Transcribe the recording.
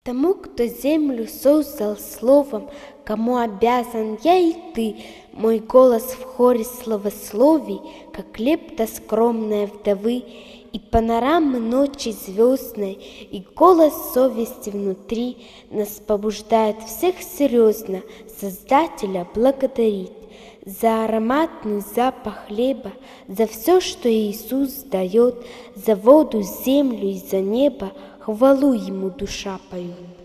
Тому, кто землю создал словом, кому обязан я и ты, мой голос в хоре словословий, как лепта скромная вдовы, и панорамы ночи звездной, и голос совести внутри нас побуждает всех серьезно Создателя благодарить за ароматный запах хлеба, за все, что Иисус дает, за воду, землю и за небо, хвалу Ему душа поет.